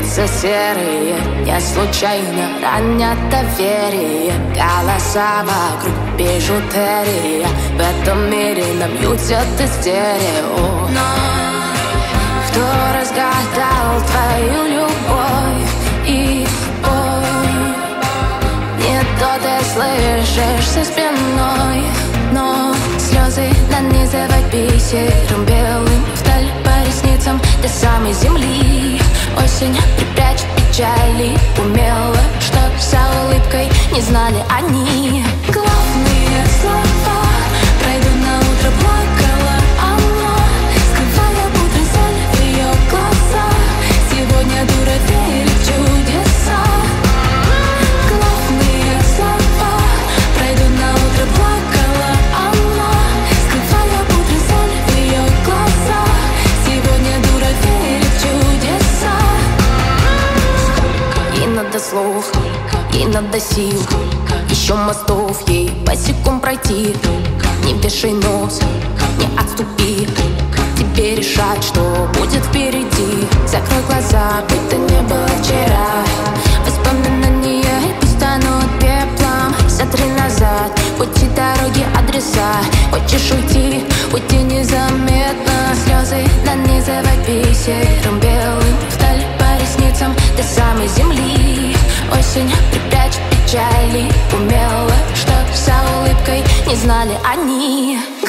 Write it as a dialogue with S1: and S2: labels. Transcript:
S1: Лица серые, не случайно ранят доверие. Голоса вокруг бижутерия. В этом мире нам ютят из стерео. Но кто разгадал твою любовь и боль? Не то ты слышишь со спиной, но слезы нанизывать бисером белым вдаль по ресницам до самой земли. Осень припрячь печали умело, чтоб за улыбкой не знали они. Главные слова пройдут на утро плакала она, скрывая будто соль в ее глазах. Сегодня дура верит в чудеса. Главные слова пройдут на утро плакала она, скрывая будто соль в ее глазах. Сегодня дура верит в чудеса. Ей надо слов, ей надо сил, еще мостов ей босиком пройти. Не вешай нос, не отступи, тебе решать, что будет впереди. Закрой глаза, будто не было вчера. Воспоминания пусть станут пеплом. Смотри назад, пути, дороги, адреса. Хочешь уйти, уйти незаметно. Слезы нанизывай бисером белым вдаль по ресницам до самой земли. Осень припрячь печали умело, чтоб за улыбкой не знали они.